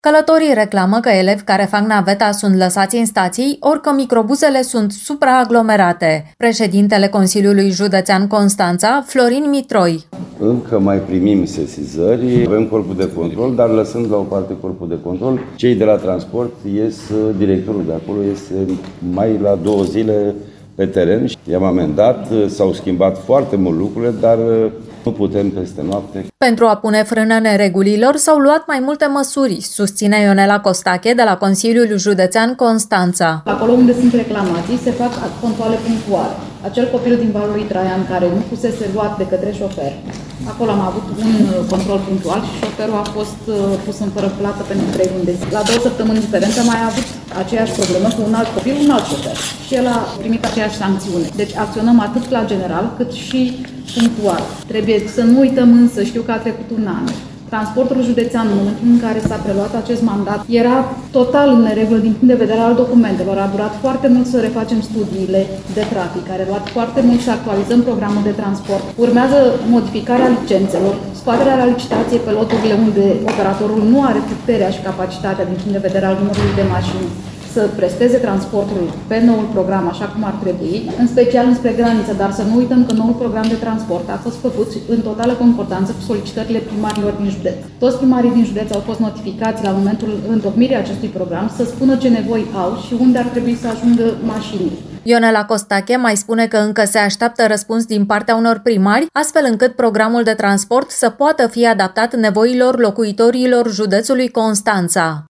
Călătorii reclamă că elevi care fac naveta sunt lăsați în stații, ori că microbuzele sunt supraaglomerate. Președintele Consiliului Județean Constanța, Florin Mitroi. Încă mai primim sesizări, avem corpul de control, dar lăsând la o parte corpul de control, cei de la transport directorul de acolo este mai la 2 zile pe teren. I-am amendat, s-au schimbat foarte mult lucrurile, dar nu putem peste noapte. Pentru a pune frână neregulilor s-au luat mai multe măsuri, susține Ionela Costache de la Consiliul Județean Constanța. Acolo unde sunt reclamații se fac controale punctuale. Acel copil din Valul Traian care nu fusese luat de către șofer, acolo am avut un control punctual și șoferul a fost pus în fără plată pentru 3 luni de zi. La 2 săptămâni diferență mai a avut aceeași problemă cu un alt copil, un alt șofer și el a primit aceeași sancțiune. Deci acționăm atât la general cât și punctual. Trebuie să nu uităm însă, știu că a trecut un an. Transportul județean, în momentul în care s-a preluat acest mandat, era total în neregulă din punct de vedere al documentelor. A durat foarte mult să refacem studiile de trafic, a luat foarte mult să actualizăm programul de transport. Urmează modificarea licențelor, scoaterea la licitație pe loturile unde operatorul nu are puterea și capacitatea din punct de vedere al numărului de mașini să presteze transportul pe noul program așa cum ar trebui, în special înspre graniță, dar să nu uităm că noul program de transport a fost făcut în totală concordanță cu solicitările primarilor din județ. Toți primarii din județ au fost notificați la momentul întocmirii acestui program să spună ce nevoi au și unde ar trebui să ajungă mașinile. Ionela Costache mai spune că încă se așteaptă răspuns din partea unor primari, astfel încât programul de transport să poată fi adaptat nevoilor locuitorilor județului Constanța.